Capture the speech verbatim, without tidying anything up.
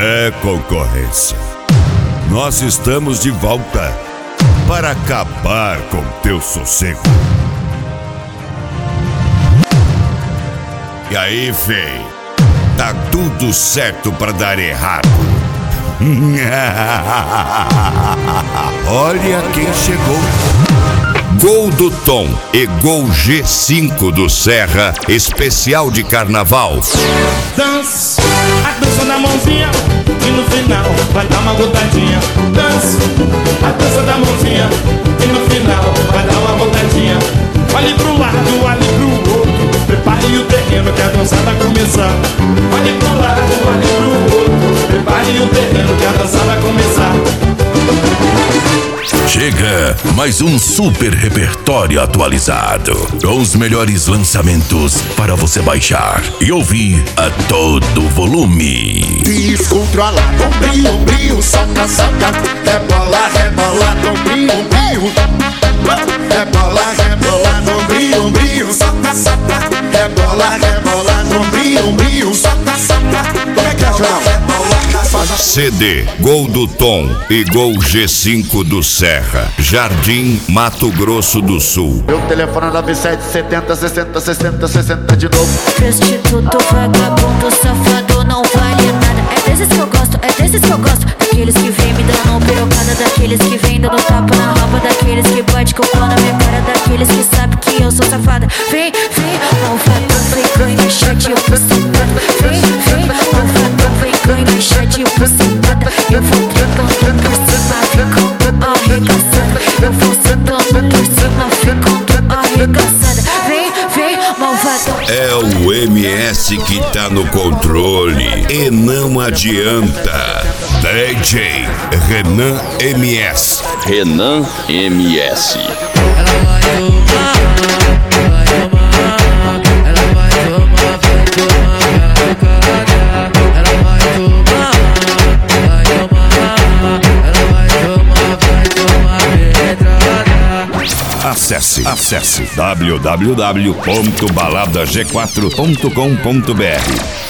É, concorrência. Nós estamos de volta para acabar com teu sossego. E aí, fei? Tá tudo certo pra dar errado. Olha quem chegou. Gol do Tom e Gol G cinco do Serra, especial de carnaval. Dança, a dança da mãozinha, e no final vai dar uma gotadinha. Dança, a dança da mãozinha, e no final vai dar uma gotadinha. Olhe pro lado, olhe pro outro, prepare o terreno que a dança vai começar. Olhe pro lado, olhe pro outro, prepare o terreno que a dança vai começar. Chega mais um super repertório atualizado, com os melhores lançamentos para você baixar e ouvir a todo volume. Descontrola, ombrinho, ombrinho, soca, soca, rebola, rebola, ombrinho, ombrinho, rebola, rebola, ombrinho, ombrinho, soca, soca, rebola, rebola, ombrinho, ombrinho, soca, soca. Como é que é, João? C D Gol do Tom e Gol G cinco do Serra, Jardim, Mato Grosso do Sul. Meu telefone é nove sete setenta, sessenta, sessenta, sessenta de novo. Prostituto, vagabundo, safado, não vale nada. É desses que eu gosto, é desses que eu gosto. Daqueles que vem me dando pirocada, daqueles que vem dando tapa na raba, daqueles que bate com o pau na minha cara, daqueles que sabe que eu sou safada. Vem, vem, malvadão, vem, ganha, chat, eu tô sentada. Vem, vem, malvadão, vem, ganha, chat, eu tô sentada. Eu vou tentando por cima, ficando arregaçada. Eu vou sentando por cima, ficando arregaçada. Vem, vem, malvadão. É o M S que tá no controle e não adianta. D J Renan M S. Renan M S. Acesse, acesse w w w ponto balada g quatro ponto com ponto b r.